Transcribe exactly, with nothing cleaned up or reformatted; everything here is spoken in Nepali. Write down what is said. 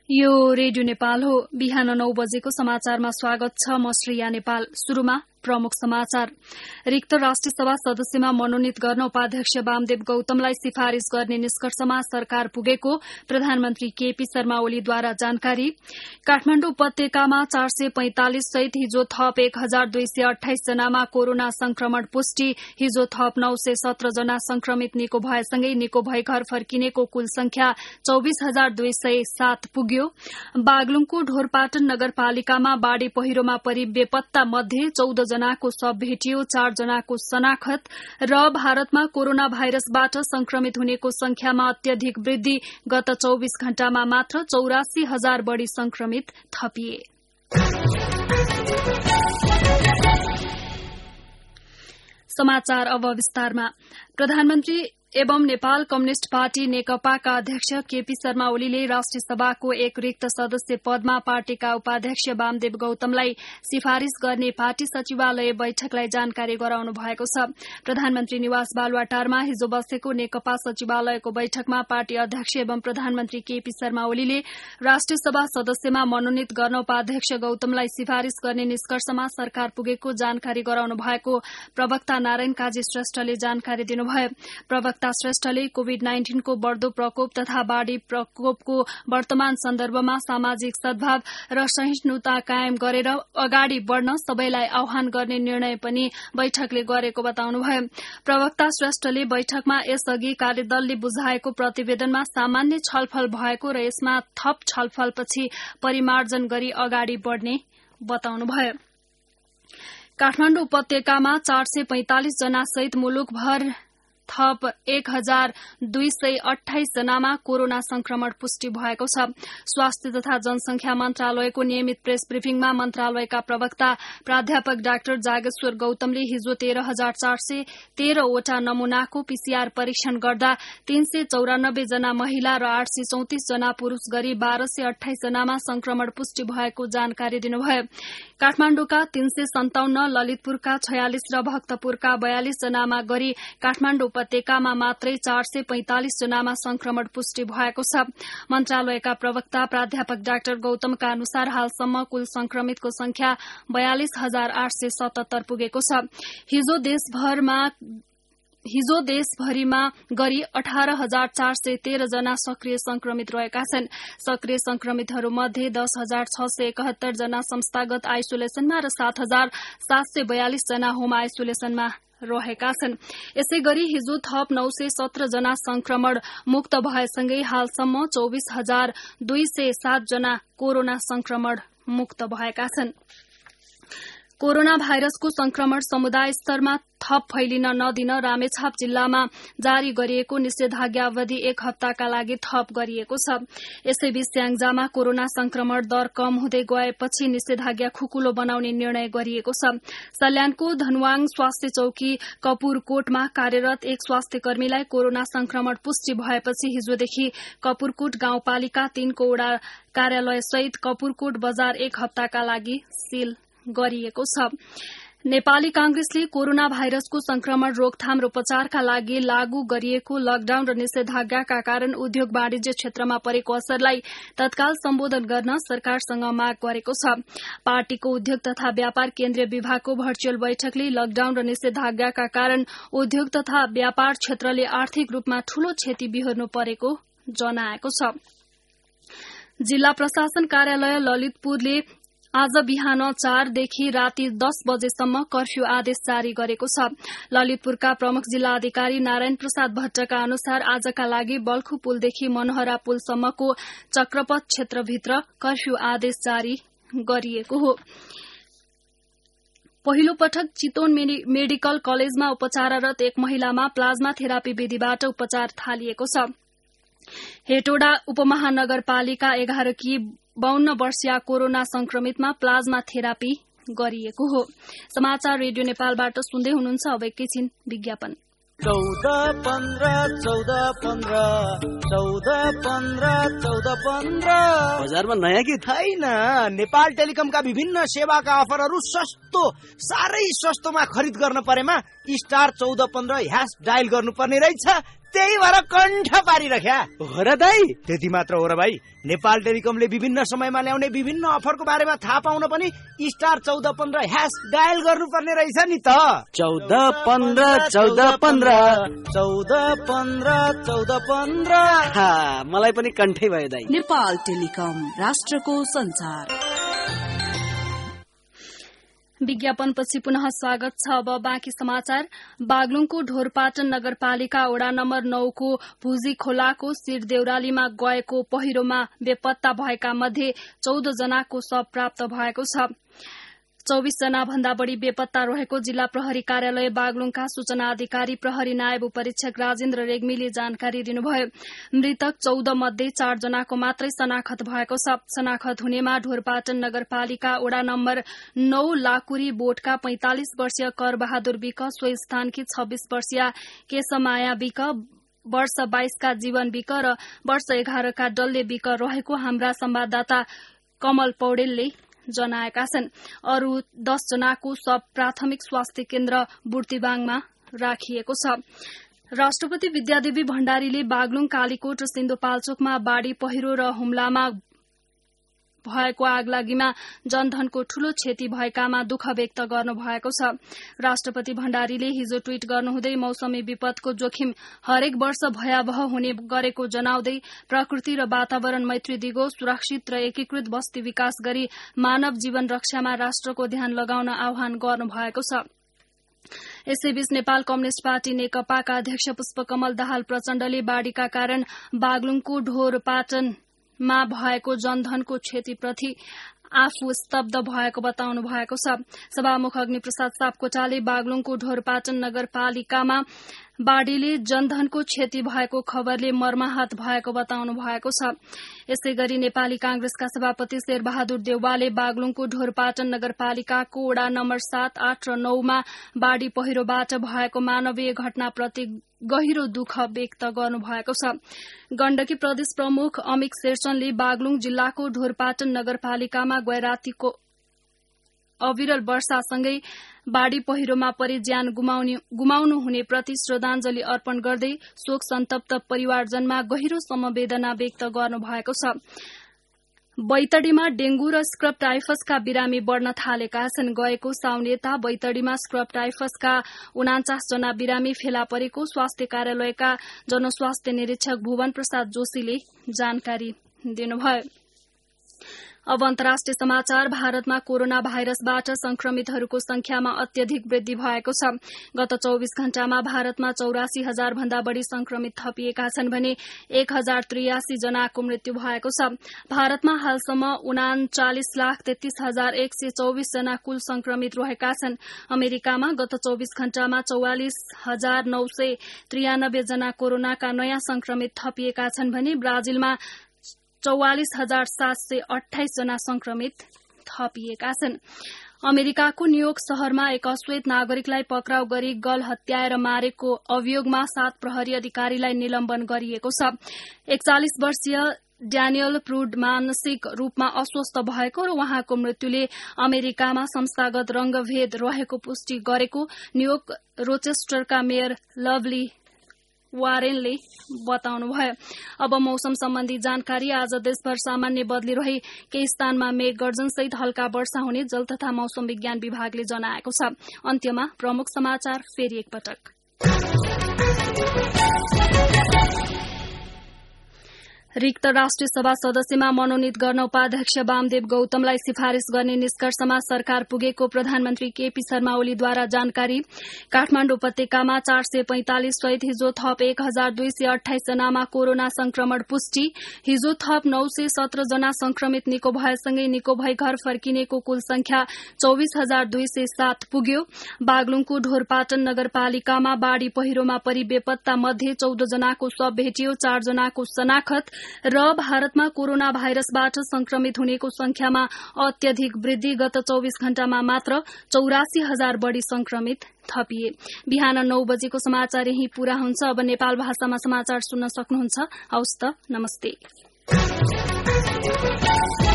यो रेडियो नेपाल हो। बिहान नौ बजेको समाचारमा स्वागत छ। म श्रेया नेपाल। शुरूमा प्रमुख समाचार। रिक्त राष्ट्रिय सभा सदस्यमा मनोनित गर्न उपाध्यक्ष वामदेव गौतमलाई सिफारिश गर्ने निष्कर्षमा सरकार पुगेको प्रधानमन्त्री केपी शर्मा ओलीद्वारा जानकारी। काठमाडौँ उपत्यकामा चार सय पैंतालिस सहित हिजो थप एक हजार दुई सय अठाइस जनामा कोरोना संक्रमण पुष्टि। हिजो थप नौ सय सत्र जना संक्रमित निको भएसँगै निको भई घर फर्किनेको कुल संख्या चौबिस हजार दुई सय सात पुग्यो। बागलुङको ढोरपाटन नगरपालिकामा बाढ़ी पहिरोमा परि बेपत्ता मध्ये चौध जनाको शव भेटियो। चार जनाको शनाखत। र भारतमा कोरोना भाइरसबाट संक्रमित हुनेको संख्यामा अत्यधिक वृद्धि। गत चौबिस घण्टामा मात्र चौरासी हजार बढ़ी संक्रमित थपिए। समाचार अब विस्तारमा। प्रधानमन्त्री एवं नेपाल कम्युनिष्ट पार्टी नेकपाका अध्यक्ष केपी शर्मा ओलीले राष्ट्रिय सभाको एक रिक्त सदस्य पदमा पार्टीका उपाध्यक्ष वामदेव गौतमलाई सिफारिश गर्ने पार्टी सचिवालय बैठकलाई जानकारी गराउनु भएको छ। प्रधानमन्त्री निवास बालुवाटारमा हिजो बसेको नेकपा सचिवालयको बैठकमा पार्टी अध्यक्ष एवं प्रधानमन्त्री केपी शर्मा ओलीले राष्ट्रिय सभा सदस्यमा मनोनित गर्न उपाध्यक्ष गौतमलाई सिफारिश गर्ने निष्कर्षमा सरकार पुगेको जानकारी गराउनु भएको प्रवक्ता नारायण काजी श्रेष्ठले जानकारी दिनुभयो। प्रवक्ता श्रेष्ठले कोविड नाइन्टीन को बढ़दो प्रकोप तथा बाढ़ी प्रकोपको वर्तमान सन्दर्भमा सामाजिक सद्भाव र सहिष्णुता कायम गरेर अगाडि बढ़न सबैलाई आह्वान गर्ने निर्णय पनि बैठकले गरेको बताउनुभयो। प्रवक्ता श्रेष्ठले बैठकमा यसअघि कार्यदलले बुझाएको प्रतिवेदनमा सामान्य छलफल भएको र यसमा थप छलफलपछि परिमार्जन गरी अगाडि बढ़ने बताउनुभयो। काठमाडौँ उपत्यकामा चार सय पैंतालिस जना सहित मुलुकभर थप एक हजार दुई सय अठाइस जनामा कोरोना संक्रमण पुष्टि भएको छ। स्वास्थ्य तथा जनसंख्या मन्त्रालयको नियमित प्रेस ब्रिफिङमा मन्त्रालयका प्रवक्ता प्राध्यापक डाक्टर जागेश्वर गौतमले हिजो तेह्र हजार चार सय तेह्रवटा नमूनाको पीसीआर परीक्षण गर्दा तीन सय चौरानब्बे जना महिला र आठ सय चौतिस जना पुरूष गरी बाह्र सय अठाइस जनामा संक्रमण पुष्टि भएको जानकारी दिनुभयो। काठमाडौँका तीन सय सन्ताउन्न, ललितपुरका छयालिस र भक्तपुरका बयालिस जनामा गरी काठमाडौँ उपत्यकामा मात्रै चार सय पैंतालिस जनामा संक्रमण पुष्टि भएको छ। मन्त्रालयका प्रवक्ता प्राध्यापक डाक्टर गौतमका अनुसार हालसम्म कुल संक्रमितको संख्या बयालिस हजार आठ सय सतहत्तर पुगेको छ। हिजो देशभरमा हिजो देशभरिमा गरी अठार हजार चार सय तेह्र जना सक्रिय संक्रमित रहेका छन्। सक्रिय संक्रमितहरूमध्ये दस हजार छ सय एकहत्तर जना संस्थागत आइसोलेसनमा र सात हजार सात सय बयालिस जना होम आइसोलेसनमा रहेका छन्। यसै गरी हिजो थप नौ सय सत्र जना संक्रमण मुक्त भएसँगै हालसम्म चौबिस हजार दुई सय सात जना कोरोना संक्रमण मुक्त भएका छन्। कोरोना भाइरसको संक्रमण समुदाय स्तरमा थप फैलिन नदिन रामेछाप जिल्लामा जारी गरिएको निषेधाज्ञा अवधि एक हप्ताका लागि थप गरिएको छ। यसैबीच स्याङ्जामा कोरोना संक्रमण दर कम हुँदै गएपछि निषेधाज्ञा खुकुलो बनाउने निर्णय गरिएको छ। सल्यानको धनवाङ स्वास्थ्य चौकी कपुरकोटमा कार्यरत एक स्वास्थ्य कर्मीलाई कोरोना संक्रमण पुष्टि भएपछि हिजोदेखि कपुरकोट गाउँपालिका तीनको वडा कार्यालय सहित कपुरकोट बजार एक हप्ताका लागि सील गरिएको छ। नेपाली कांग्रेसले कोरोना भाइरसको संक्रमण रोकथाम र उपचारका लागि लागू गरिएको लकडाउन र निषेधाज्ञाका कारण उद्योग वाणिज्य क्षेत्रमा परेको असरलाई तत्काल सम्बोधन गर्न सरकारसँग माग गरेको छ। पार्टीको उद्योग तथा व्यापार केन्द्रीय विभागको भर्चुअल बैठकले लकडाउन र निषेधाज्ञाका कारण उद्योग तथा व्यापार क्षेत्रले आर्थिक रूपमा ठूलो क्षति बिहोर्नु परेको जनाएको छ। जिल्ला प्रशासन कार्यालय ललितपुरले आज बिहान चारदेखि राति दस बजेसम्म कर्फ्यू आदेश जारी गरेको छ। ललितपुरका प्रमुख जिल्ला अधिकारी नारायण प्रसाद भट्टका अनुसार आजका लागि बल्खु पुलदेखि मनोहरा पुलसम्मको चक्रपथ क्षेत्रभित्र कर्फ्यू आदेश जारी गरिएको हो। पहिलो पटक चितवन मेडिकल कलेजमा उपचाररत एक महिलामा प्लाज्मा थेरापी विधिबाट उपचार थालिएको छ। हेटौडा उपमहानगरपालिका एघार की बाउन्न वर्षीय कोरोना संक्रमितमा प्लाज्मा थेरापी गरिएको हो। समाचार रेडियो नेपालबाट सुन्दै हुनुहुन्छ। अब एकैछिन विज्ञापन। चौध पन्ध्र चौध पन्ध्र चौध पन्ध्र चौध पन्ध्र बजारमा नयाँ कि छैन। नेपाल टेलिकमका विभिन्न सेवाका अफरहरू सस्तो, साह्रै सस्तोमा खरिद गर्न परेमा स्टार चौध पन्ध्र ह्यास डायल गर्नुपर्ने रहेछ। त्यही भएर कण्ठ पारिरख्या हो र दाइ? त्यति मात्र हो र भाइ, नेपाल टेलिकमले विभिन्न समयमा ल्याउने विभिन्न अफरको बारेमा थाहा पाउन पनि स्टार चौध पन्ध्र ह्यास डायल गर्नुपर्ने रहेछ नि त। चौध पन्ध्र चौध पन्ध्र चौध पन्ध्र चौध पन्ध्र मलाई पनि कण्ठै भयो दाइ। नेपाल टेलिकम, राष्ट्रको संचार। विज्ञापनपछि पुनः स्वागत छ। अब बाँकी समाचार। बागलुङको ढोरपाटन नगरपालिका वडा नम्बर नौको भुजी खोलाको सिरदेउरालीमा गएको पहिरोमा बेपत्ता भएका मध्ये चौध जनाको शव प्राप्त भएको छ। चौविस जना भन्दा बढ़ी बेपत्ता रहेको जिल्ला प्रहरी कार्यालय बागलुङका सूचना अधिकारी प्रहरी नायब उपरीक्षक राजेन्द्र रेग्मीले जानकारी दिनुभयो। मृतक चौध मध्ये चार जनाको मात्रै शनाखत भएको छ। शनाखत हुनेमा ढोरपाटन नगरपालिका वडा नम्बर नौ लाकुरी बोटका पैंतालिस वर्षीय कर बहादुर विक, सो स्थानकी छब्बीस वर्षीय केशमाया विक, वर्ष बाइस का जीवन विक र वर्ष एघार का डल्ले विक रहेको हाम्रा संवाददाता कमल पौडेलले जनाएका छन्। अरू दस जनाको शव प्राथमिक स्वास्थ्य केन्द्र बुर्तिबाङमा राखिएको छ। राष्ट्रपति विद्यादेवी भण्डारीले बागलुङ, कालीकोट र सिन्धुपाल्चोकमा बाढ़ी पहिरो र हुम्लामा भएको आगलागीमा जनधनको ठूलो क्षति भएकामा दुःख व्यक्त गर्नुभएको छ। राष्ट्रपति भण्डारीले हिजो ट्वीट गर्नुहुँदै मौसमी विपदको जोखिम हरेक वर्ष भयावह हुने गरेको जनाउँदै प्रकृति र वातावरण मैत्री दिगो सुरक्षित र एकीकृत बस्ती विकास गरी मानव जीवन रक्षामा राष्ट्रको ध्यान लगाउन आह्वान गर्नुभएको छ। यसैबीच नेपाल कम्युनिष्ट पार्टी नेकपाका अध्यक्ष पुष्पकमल दाहाल प्रचण्डले बाढ़ीका कारण बागलुङको ढोरपाटन मा भएको जनधनको क्षतिप्रति आफू स्तब्ध भएको बताउनु भएको छ। सभामुख अग्निप्रसाद सापकोटाले बागलुङको ढोरपाटन नगरपालिकामा बाढ़ीले जनधनको क्षति भएको खबरले मर्माहत भएको बताउनु भएको छ। यसै गरी नेपाली कांग्रेसका सभापति शेरबहादुर देउवाले बागलुङको ढोरपाटन नगरपालिकाको वडा नम्बर सात, आठ र नौमा बाढ़ी पहिरोबाट भएको मानवीय घटनाप्रति गहिरो दुःख व्यक्त गर्नुभएको छ। गण्डकी प्रदेश प्रमुख अमिक शेरचनले बागलुङ जिल्लाको ढोरपाटन नगरपालिकामा गैरातीको अविरल वर्षासँगै बाढ़ी पहिरोमा परि ज्यान गुमाउनु हुने प्रति श्रद्धांजलि अर्पण गर्दै शोक सन्तप्त परिवारजनमा गहिरो समवेदना व्यक्त गर्नुभएको छ। बैतडीमा डेंगू र स्क्रब टाइफसका बिरामी बढ़न थालेका छन्। गएको साउनेता बैतडीमा स्क्रब टाइफसका उनाचास जना बिरामी फेला परेको स्वास्थ्य कार्यालयका जनस्वास्थ्य निरीक्षक भुवन प्रसाद जोशीले जानकारी दिनुभयो। अब अन्तर्राष्ट्रिय समाचार। भारतमा कोरोना भाइरसबाट संक्रमितहरूको संख्यामा अत्यधिक वृद्धि भएको छ। गत चौविस घण्टामा भारतमा चौरासी हजार भन्दा बढ़ी संक्रमित थपिएका छन् भने एक हजार त्रियासी जनाको मृत्यु भएको छ। भारतमा हालसम्म उनाचालिस लाख तेत्तीस हजार एक सय चौविस जना कुल संक्रमित रहेका छन्। अमेरिकामा गत चौविस घण्टामा चौवालिस हजार नौ सय त्रियानब्बे जना कोरोनाका नयाँ संक्रमित थपिएका छन् भने ब्राजिलमा चौवालिस हजार सात सय अठाइस जना संक्रमित थपिएका छन्। अमेरिकाको न्यूयोर्क शहरमा एक अश्वेत नागरिकलाई पक्राउ गरी गल हत्याएर मारेको अभियोगमा सात प्रहरी अधिकारीलाई निलम्बन गरिएको छ। एकचालिस वर्षीय ड्यानियल प्रूड मानसिक रूपमा अस्वस्थ भएको र उहाँको मृत्युले अमेरिकामा संस्थागत रंगभेद रहेको पुष्टि गरेको न्यूयोर्क रोचेस्टरका मेयर लभली वारेनले बताउनुभयो। अब मौसम सम्बन्धी जानकारी। आज देशभर सामान्य बदली रही केही स्थानमा मेघ गर्जनसहित हल्का वर्षा हुने जल तथा मौसम विज्ञान विभागले जनाएको छ। अन्त्यमा प्रमुख समाचार फेरि एकपटक। रिक्त राष्ट्रिय सभा सदस्यमा मनोनित गर्न उपाध्यक्ष वामदेव गौतमलाई सिफारिश गर्ने निष्कर्षमा सरकार पुगेको प्रधानमन्त्री केपी शर्मा ओलीद्वारा जानकारी। काठमाडौँ उपत्यकामा चार सय पैंतालिस सहित हिजो थप एक हजार दुई सय अठाइस जनामा कोरोना संक्रमण पुष्टि। हिजो थप नौ सय सत्र जना संक्रमित निको भएसँगै निको भई घर फर्किनेको कुल संख्या चौविस हजार दुई सय सात पुग्यो। बागलुङको ढोरपाटन नगरपालिकामा बाढ़ी पहिरोमा परि बेपत्ता मध्ये चौध जनाको शव भेटियो, चार जनाको शनाखत र भारतमा कोरोना भाइरसबाट संक्रमित हुनेको संख्यामा अत्यधिक वृद्धि। गत चौविस घण्टामा मात्र चौरासी हजार बढ़ी संक्रमित थपिए। बिहान नौ बजेको समाचार यही पूरा हुन्छ। अब नेपाल भाषामा समाचार सुन्न सक्नुहुन्छ। हवस् त, नमस्ते।